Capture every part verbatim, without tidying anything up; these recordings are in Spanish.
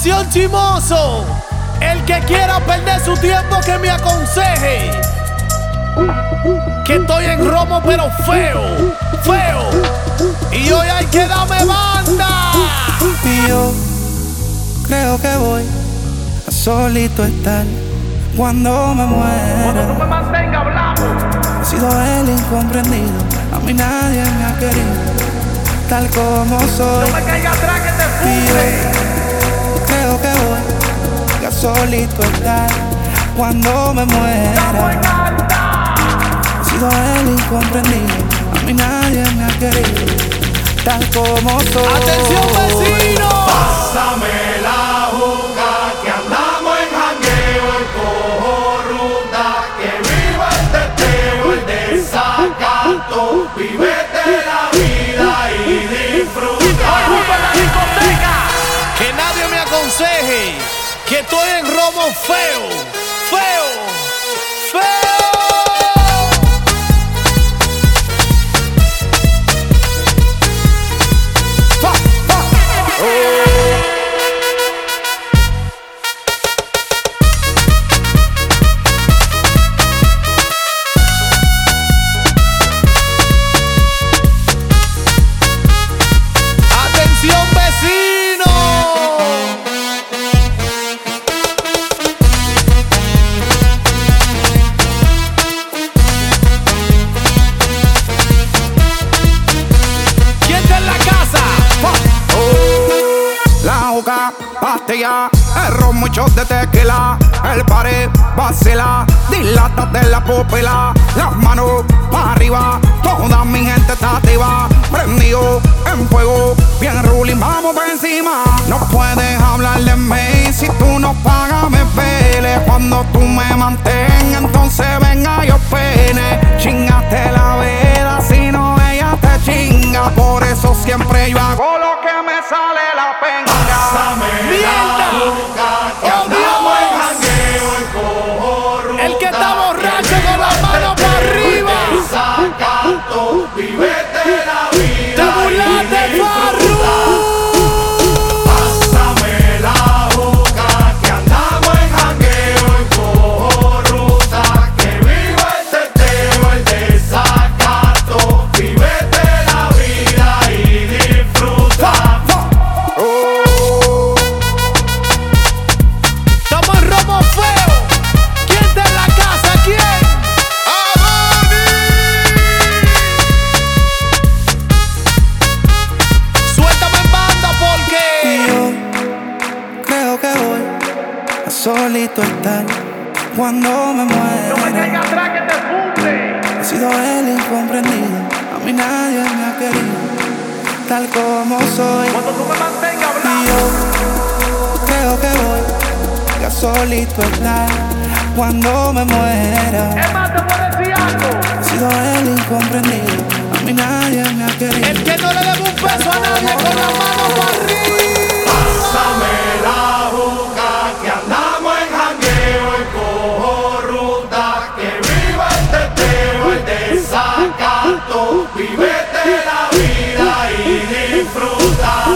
Atención chimoso, el que quiera perder su tiempo que me aconseje. Que estoy en romo pero feo, feo. Y hoy hay que darme banda. Y yo creo que voy a solito estar cuando me muera. Cuando tú me mantengas hablando. He sido el incomprendido, a mí nadie me ha querido tal como soy. No me caiga atrás que te fume. Creo que voy a solito estar cuando me muera. He sido el incomprendido, a mí nadie me ha querido tal como soy. ¡Atención vecino! Pásame la juca que andamos en jangueo y cojo ruta. Que viva el teteo, el desacato. Vívete la vida y disfruta. ¡Ocupa la discoteca! Que nadie me aconseje que estoy en romo feo, feo, feo. Pastilla, el ron, muchos de tequila, el pared vacila, dilata de la pupila, las manos para arriba, toda mi gente está activa, prendido en fuego, bien ruling, vamos por encima. No puedes hablar de mí si tú no pagas, me pele. Cuando tú me mantengas, entonces venga yo pene. Chingaste la vida, si no ella te chinga, por eso siempre yo hago lo que me sale la pena. Pásame la juca que andamos en jangueo y cojo ruta. El que está borracho con las manos para arriba. Desacato, vívete la vida. Te burlaste, y disfruta. Pásame la juca que andamos en jangueo y cojo ruta. Que viva el teteo, el desacato. Vívete la vida y disfruta. Estamos en romo feo. ¿Quién está en la casa? ¿Quién? Suéltame en banda Y porque yo creo que voy a solito estar cuando me no me muera. caiga atrás que te funde. He sido el incomprendido, a mí nadie me ha querido tal como soy. Cuando tú me mantengas Y hablando. yo creo que voy a solito estar cuando me muera. Es más, te voy a decir algo. He sido el incomprendido, a mí nadie me ha querido. El que no le debe un peso a nadie con la mano para arriba. Pásame la juca que andamos en jangueo y cojo ruta. Que viva el teteo, el desacato. Vívete la vida y disfruta.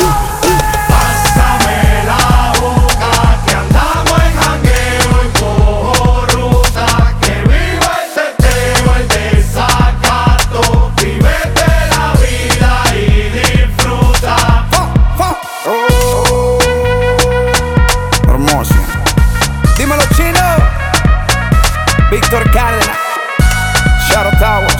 Pásame la juca que andamos en jangueo y cojo ruta. Que viva el teteo, el desacato. Vívete la vida y disfruta. Oh, hermoso. Dímelo, chino. Víctor Cárdenas, Shadow Tower.